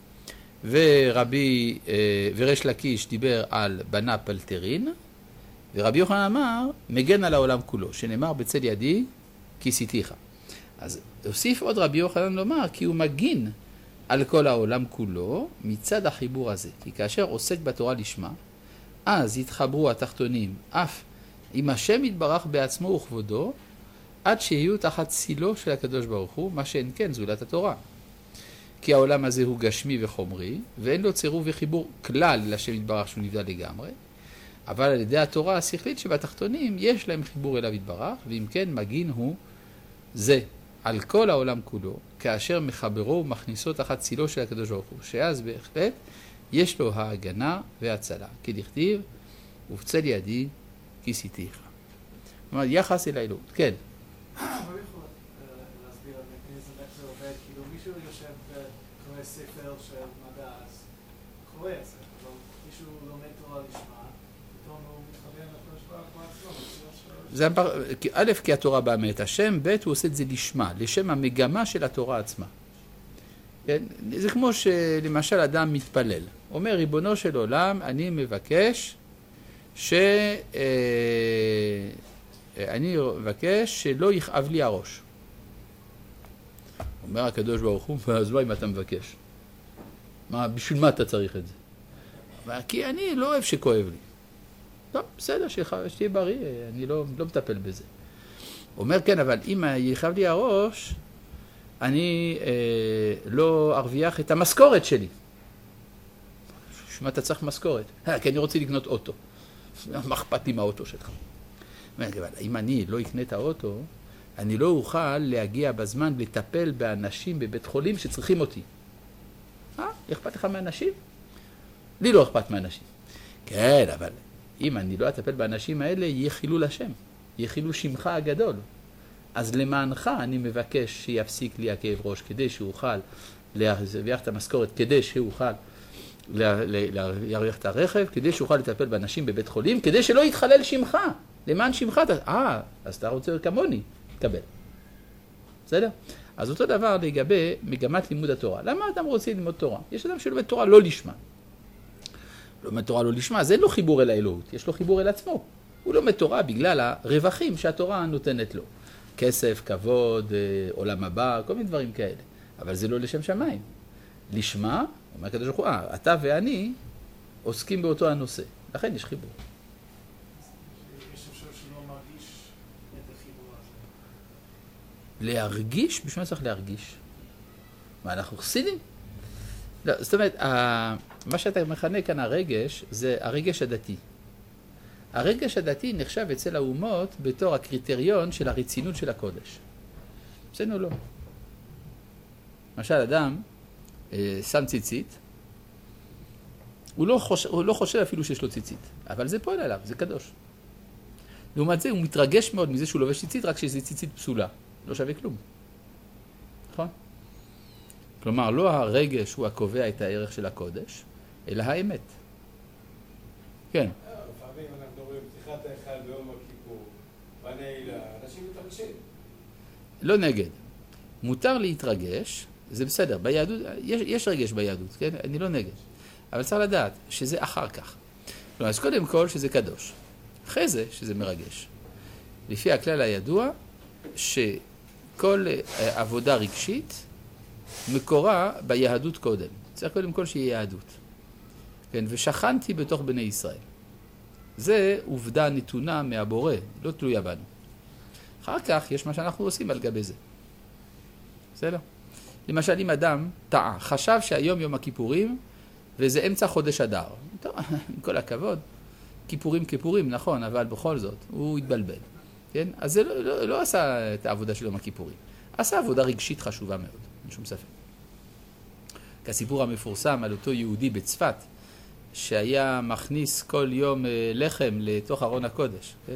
ורבי, וריש לקיש דיבר על בנה פלטרין, ורבי יוחנן אמר, מגן על העולם כולו, שנאמר בצל ידי, כיסיתיך. אז הוסיף עוד רבי יוחנן לומר, כי הוא מגין על כל העולם כולו, מצד החיבור הזה. כי כאשר עוסק בתורה לשמה, אז יתחברו התחתונים, אף עם השם יתברך בעצמו וכבודו, עד שיהיו תחת צילו של הקדוש ברוך הוא, מה שאין כן זולת התורה. כי העולם הזה הוא גשמי וחומרי, ואין לו צירוף וחיבור כלל לשם יתברך שהוא נבדל לגמרי, אבל על ידי התורה השכלית שבתחתונים יש להם חיבור אליו יתברך, ואם כן מגין הוא זה על כל העולם כולו, כאשר מחברו ומכניסו תחת צילו של הקדוש ברוך הוא, שאז בהחלט יש לו ההגנה והצלה, כדכתיב, ובצל ידי כיסיתיך. זאת אומרת, יחס אל האלוהות. כן. אבל יכול להסביר על מekanism איך זה עובד, כאילו מישהו יושב וקורא ספר של מדע, אז קורא את זה, אבל מישהו לומד תורה לשמה, פתאום הוא מתחבר לקדוש ברוך הוא עצמו. זה הפר... א', כי התורה באה מאת השם, ב', הוא עושה את זה לשמה, לשם המגמה של התורה עצמה. כן? זה כמו שלמשל אדם מתפלל. אומר, ריבונו של עולם, אני מבקש ש... אני מבקש שלא יכאב לי הראש. אומר הקדוש ברוך הוא, אז מה אם אתה מבקש? מה, בשביל מה אתה צריך את זה? כי אני לא אוהב שכואב לי. טוב, בסדר, שתהיה בריא, אני לא, לא מטפל בזה. אומר, כן, אבל אם יכאב לי הראש, אני אה, לא ארוויח את המשכורת שלי. שמה אתה צריך משכורת? אה, כי אני רוצה לקנות אוטו. מה אכפת לי מהאוטו שלך? אבל אם אני לא אקנה את האוטו, אני לא אוכל להגיע בזמן לטפל באנשים בבית חולים שצריכים אותי. אה? אכפת לך מאנשים? לי לא אכפת מאנשים. כן, אבל אם אני לא אטפל באנשים האלה, יהיה חילול השם. יהיה חילול שמך הגדול. אז למענך אני מבקש שיפסיק לי הכאב ראש, כדי שאוכל להרוויח את המשכורת, כדי שאוכל להרוויח את הרכב, כדי שאוכל לטפל באנשים בבית חולים, כדי שלא יתחלל שמך. למען שמך, אה, אז אתה רוצה כמוני, תקבל. בסדר? אז אותו דבר לגבי מגמת לימוד התורה. למה אדם רוצה ללמוד תורה? יש אדם שלומד תורה לא לשמה. לומד תורה לא לשמה, זה לא חיבור אל האלוהות, יש לו חיבור אל עצמו. הוא לומד תורה בגלל הרווחים שהתורה נותנת לו. כסף, כבוד, עולם הבא, כל מיני דברים כאלה. אבל זה לא לשם שמיים. לשמה, אומר הקדוש ברוך הוא, אה, אתה ואני עוסקים באותו הנושא. לכן יש חיבור. יש אפשר שלא מרגיש את החיבור הזה. להרגיש? בשביל מה צריך להרגיש? מה, אנחנו חסידים? לא, זאת אומרת, מה שאתה מכנה כאן הרגש, זה הרגש הדתי. הרגש הדתי נחשב אצל האומות בתור הקריטריון של הרצינות של הקודש. אצלנו לא. למשל, אדם אה, שם ציצית, הוא לא, חושב, הוא לא חושב אפילו שיש לו ציצית, אבל זה פועל עליו, זה קדוש. לעומת זה, הוא מתרגש מאוד מזה שהוא לובש ציצית, רק שזה ציצית פסולה. לא שווה כלום. נכון? כלומר, לא הרגש הוא הקובע את הערך של הקודש, אלא האמת. כן. לפעמים אנחנו רואים פתיחת ההיכל ביום הכיפור, בנעילה, אנשים מתרגשים. לא נגד. מותר להתרגש, זה בסדר, ביהדות, יש, יש רגש ביהדות, כן? אני לא נגד. אבל צריך לדעת שזה אחר כך. כלומר, אז קודם כל שזה קדוש. אחרי זה שזה מרגש. לפי הכלל הידוע, שכל עבודה רגשית מקורה ביהדות קודם. צריך קודם כל שיהיה יהדות. כן? ושכנתי בתוך בני ישראל. זה עובדה נתונה מהבורא, לא תלויה בנו. אחר כך יש מה שאנחנו עושים על גבי זה. בסדר? למשל, אם אדם טעה, חשב שהיום יום הכיפורים, וזה אמצע חודש אדר. טוב, עם כל הכבוד, כיפורים כיפורים, נכון, אבל בכל זאת, הוא התבלבל. כן? אז זה לא, לא, לא עשה את העבודה של יום הכיפורים. עשה עבודה רגשית חשובה מאוד, אין שום ספק. כסיפור המפורסם על אותו יהודי בצפת, שהיה מכניס כל יום לחם לתוך ארון הקודש. כן?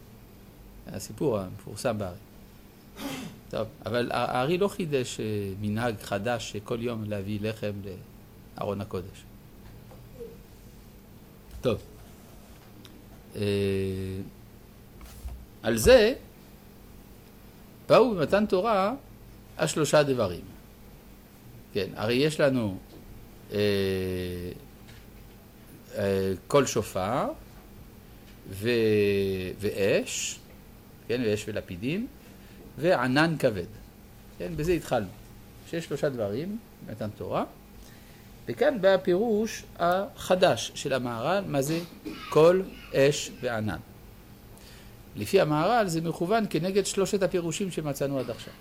הסיפור המפורסם בארי. טוב, אבל הארי לא חידש מנהג חדש שכל יום להביא לחם לארון הקודש. טוב. על זה באו במתן תורה השלושה דברים. כן, הרי יש לנו אה, אה, קול שופר ו, ואש, כן, ואש ולפידים, וענן כבד. כן, בזה התחלנו. שיש שלושה דברים במתן תורה. וכאן בא הפירוש החדש של המהר"ל, מה זה קול, אש וענן. לפי המהר"ל זה מכוון כנגד שלושת הפירושים שמצאנו עד עכשיו.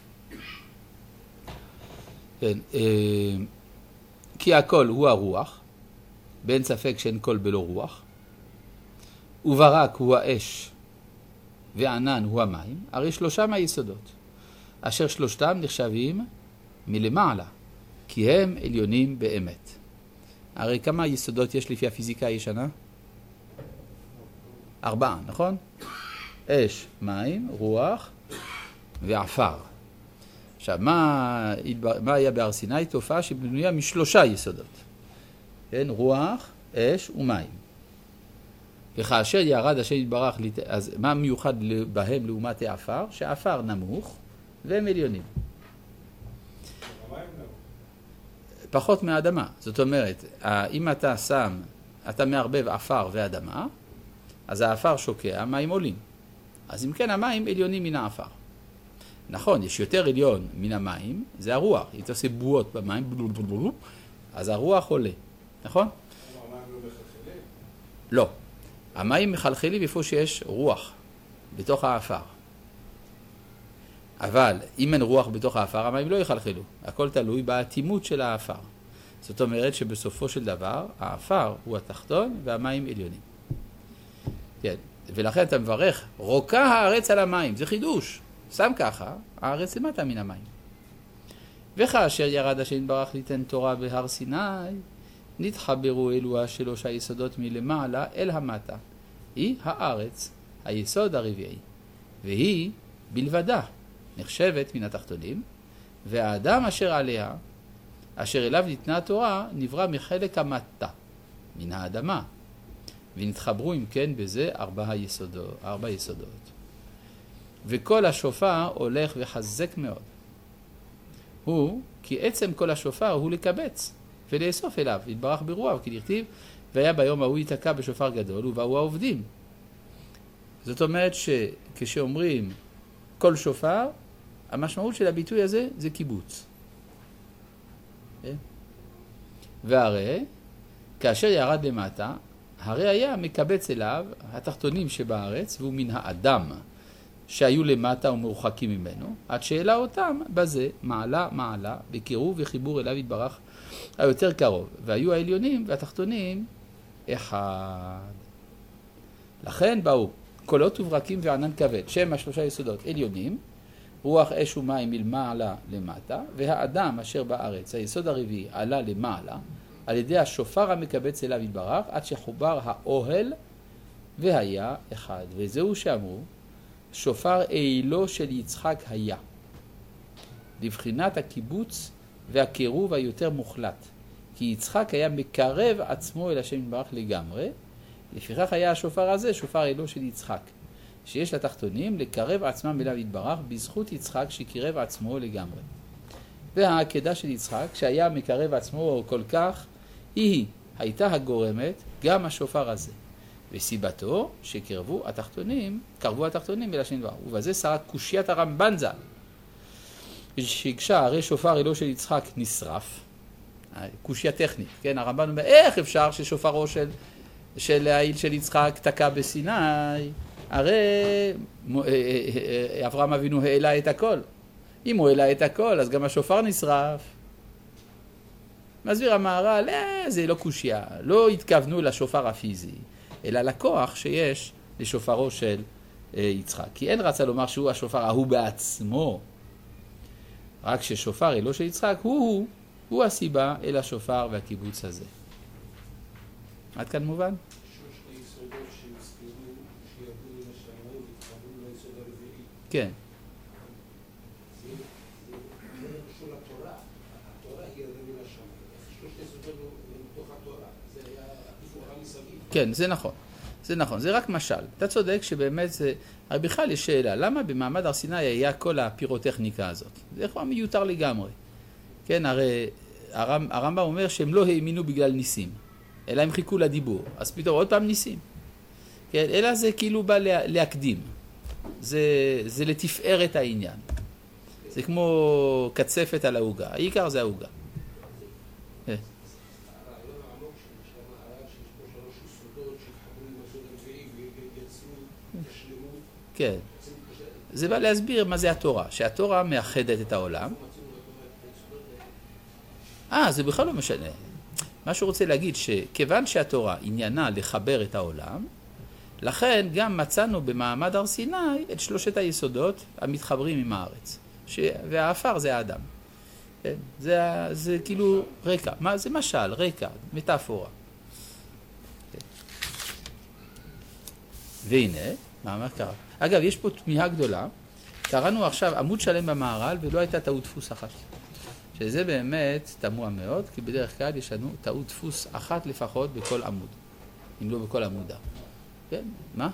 כן, כי הקול הוא הרוח, באין ספק שאין קול בלא רוח, וברק הוא האש, וענן הוא המים, הרי שלושה מהיסודות, אשר שלושתם נחשבים מלמעלה, כי הם עליונים באמת. הרי כמה יסודות יש לפי הפיזיקה הישנה? ארבעה, נכון? אש, מים, רוח ועפר. עכשיו, מה, מה היה בהר סיני? תופעה שבנויה משלושה יסודות. כן? רוח, אש ומים. וכאשר ירד השם יתברך, אז מה מיוחד בהם לעומת העפר? שהעפר נמוך והם עליונים. פחות מהאדמה. זאת אומרת, אם אתה שם, אתה מערבב עפר ואדמה, אז העפר שוקע, המים עולים. אז אם כן, המים עליונים מן העפר. נכון, יש יותר עליון מן המים, זה הרוח. אם אתה עושה בועות במים, אז הרוח עולה. נכון? המים לא מחלחלים? לא. המים מחלחלים איפה שיש רוח, בתוך העפר. אבל אם אין רוח בתוך העפר, המים לא יחלחלו. הכל תלוי באטימות של העפר. זאת אומרת שבסופו של דבר, העפר הוא התחתון והמים עליונים. כן. ולכן אתה מברך, רוקה הארץ על המים. זה חידוש. שם ככה, הארץ למטה מן המים. וכאשר ירד השם יתברך ליתן תורה בהר סיני, נתחברו אלו השלוש היסודות מלמעלה אל המטה. היא הארץ, היסוד הרביעי. והיא בלבדה נחשבת מן התחתונים, והאדם אשר עליה, אשר אליו ניתנה התורה, נברא מחלק המטה, מן האדמה. ונתחברו אם כן בזה ארבע היסודות, ארבע יסודות. וכל השופר הולך וחזק מאוד. הוא, כי עצם כל השופר הוא לקבץ ולאסוף אליו, יתברך ברוח, כי נכתיב, והיה ביום ההוא ייתקע בשופר גדול ובאו העובדים. זאת אומרת שכשאומרים כל שופר, המשמעות של הביטוי הזה זה קיבוץ. והרי, כאשר ירד למטה, הרי היה מקבץ אליו התחתונים שבארץ, והוא מן האדם שהיו למטה ומרוחקים ממנו, עד שאלה אותם בזה מעלה מעלה, בקירוב וחיבור אליו יתברך היותר קרוב. והיו העליונים והתחתונים אחד. לכן באו קולות וברקים וענן כבד, שם השלושה יסודות עליונים, רוח אש ומים מלמעלה למטה, והאדם אשר בארץ, היסוד הרביעי, עלה למעלה, על ידי השופר המקבץ אליו יתברך, עד שחובר האוהל והיה אחד. וזהו שאמרו, שופר אילו של יצחק היה, לבחינת הקיבוץ והקירוב היותר מוחלט, כי יצחק היה מקרב עצמו אל השם יתברך לגמרי, לפיכך היה השופר הזה שופר אילו של יצחק, שיש לתחתונים לקרב עצמם אליו יתברך בזכות יצחק שקירב עצמו לגמרי. והעקדה של יצחק שהיה מקרב עצמו כל כך, היא הייתה הגורמת גם השופר הזה. וסיבתו שקרבו התחתונים, קרבו התחתונים אל השם יתברך. ובזה שרה קושיית הרמב"ן ז"ל, שהקשה הרי שופר אלו של יצחק נשרף, קושיה טכנית, כן? הרמב"ן אומר, איך אפשר ששופרו של, של העיל של יצחק תקע בסיני? הרי אברהם אבינו העלה את הכל. אם הוא העלה את הכל, אז גם השופר נשרף. מסביר המהר"ל, אה, זה לא קושיה, לא התכוונו לשופר הפיזי, אלא לכוח שיש לשופרו של אה, יצחק. כי אין רצה לומר שהוא השופר ההוא בעצמו, רק ששופר אלו של יצחק הוא הוא, הוא הסיבה אל השופר והקיבוץ הזה. עד כאן מובן? שלושת היסודות שהזכירו, שירדו אל השמיים והתחברו ליסוד הרביעי. כן. זה זה קשור לתורה. התורה היא ירדה מן השמיים. שלושת היסודות מתוך התורה. זה היה התפאורה מסביב. כן, זה נכון. זה נכון, זה רק משל. אתה צודק שבאמת זה... הרי בכלל יש שאלה, למה במעמד הר סיני היה כל הפירוטכניקה הזאת? זה כבר מיותר לגמרי. כן, הרי הרמ, הרמב"ם אומר שהם לא האמינו בגלל ניסים, אלא הם חיכו לדיבור. אז פתאום עוד פעם ניסים. כן, אלא זה כאילו בא לה, להקדים. זה, זה לתפאר את העניין. זה כמו קצפת על ההוגה. העיקר זה ההוגה. הרעיון העמוק של הרעיון שיש פה שלוש יסודות שהתחברו עם היסוד הרביעי ויצרו את השלמות. כן. זה בא להסביר מה זה התורה. שהתורה מאחדת את העולם. אה, זה בכלל לא משנה. מה שהוא רוצה להגיד שכיוון שהתורה עניינה לחבר את העולם, לכן גם מצאנו במעמד הר סיני את שלושת היסודות המתחברים עם הארץ. ש... והאפר זה האדם. כן? זה, זה כאילו רקע. מה, זה משל, רקע, מטאפורה. כן. והנה, מה, מה קרה? אגב, יש פה תמיהה גדולה. קראנו עכשיו עמוד שלם במהר"ל ולא הייתה טעות דפוס אחת. שזה באמת תמוה מאוד, כי בדרך כלל יש לנו טעות דפוס אחת לפחות בכל עמוד, אם לא בכל עמודה. כן, מה?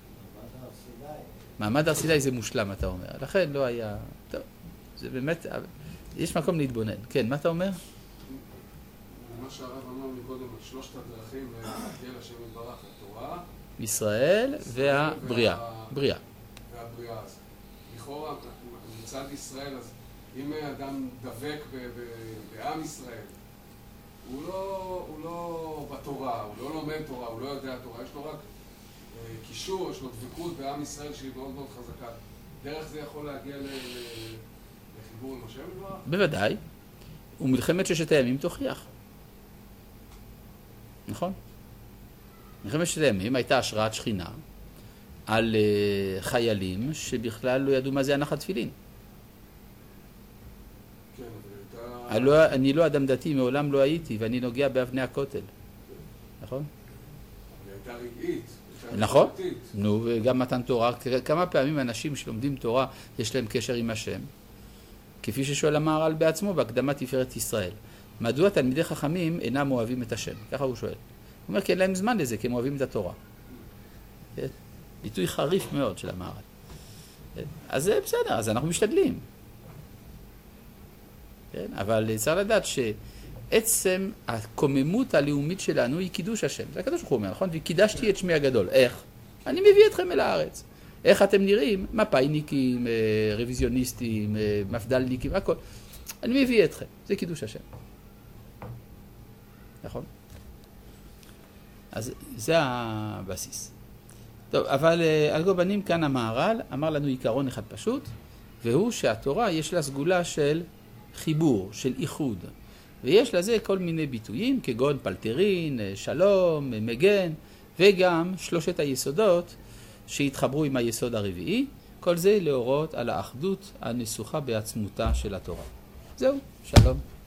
מעמד הר סיני זה מושלם, אתה אומר. לכן לא היה... טוב, זה באמת... יש מקום להתבונן. כן, מה אתה אומר? מה שהרב אמר מקודם, שלושת הדרכים להגיע לשם יתברך, התורה, ישראל והבריאה. בריאה. והבריאה. אז לכאורה, מצד ישראל, אז אם אדם דבק ב- ב- בעם ישראל, הוא לא, הוא לא בתורה, הוא לא לומד תורה, הוא לא יודע תורה, יש לו רק אה, קישור, יש לו דבקות בעם ישראל שהיא מאוד מאוד חזקה. דרך זה יכול להגיע ל- ל- לחיבור עם השם יתברך? בוודאי. ומלחמת ששת הימים תוכיח. נכון? מלחמת ששת הימים הייתה השראת שכינה על uh, חיילים שבכלל לא ידעו מה זה הנחת תפילין. כן, אבל הייתה... לא, אני לא אדם דתי, מעולם לא הייתי, ואני נוגע באבני הכותל. נכון? היא הייתה רגעית. הייתה נכון? תרבותית. נו, וגם מתן תורה. כמה פעמים אנשים שלומדים תורה יש להם קשר עם השם? כפי ששואל המהר"ל בעצמו בהקדמת תפארת ישראל. מדוע תלמידי חכמים אינם אוהבים את השם? ככה הוא שואל. הוא אומר, כי אין להם זמן לזה, כי הם אוהבים את התורה. כן? ביטוי חריף מאוד של המהר"ל. כן? אז זה בסדר, אז אנחנו משתדלים. כן? אבל צריך לדעת שעצם הקוממות הלאומית שלנו היא קידוש השם. זה הקדוש ברוך הוא אומר, נכון? וקידשתי את שמי הגדול. איך? אני מביא אתכם אל הארץ. איך אתם נראים? מפאיניקים, רוויזיוניסטים, מפדלניקים, הכל. אני מביא אתכם. זה קידוש השם. נכון? אז זה הבסיס. טוב, אבל על כל פנים כאן המהר"ל אמר לנו עיקרון אחד פשוט, והוא שהתורה יש לה סגולה של חיבור, של איחוד. ויש לזה כל מיני ביטויים, כגון פלטרין, שלום, מגן, וגם שלושת היסודות שהתחברו עם היסוד הרביעי, כל זה להורות על האחדות הנסוכה בעצמותה של התורה. זהו, שלום.